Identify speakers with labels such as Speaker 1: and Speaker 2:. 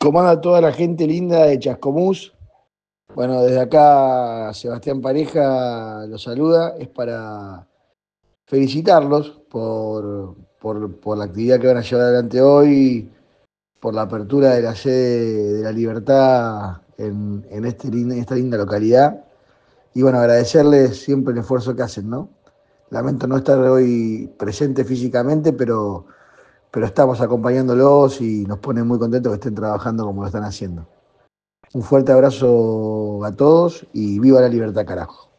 Speaker 1: ¿Cómo anda toda la gente linda de Chascomús? Bueno, desde acá Sebastián Pareja los saluda. Es para felicitarlos por la actividad que van a llevar adelante hoy, por la apertura de la sede de La Libertad en esta linda localidad. Y bueno, agradecerles siempre el esfuerzo que hacen, ¿no? Lamento no estar hoy presente físicamente, pero estamos acompañándolos y nos pone muy contentos que estén trabajando como lo están haciendo. Un fuerte abrazo a todos y viva la libertad, carajo.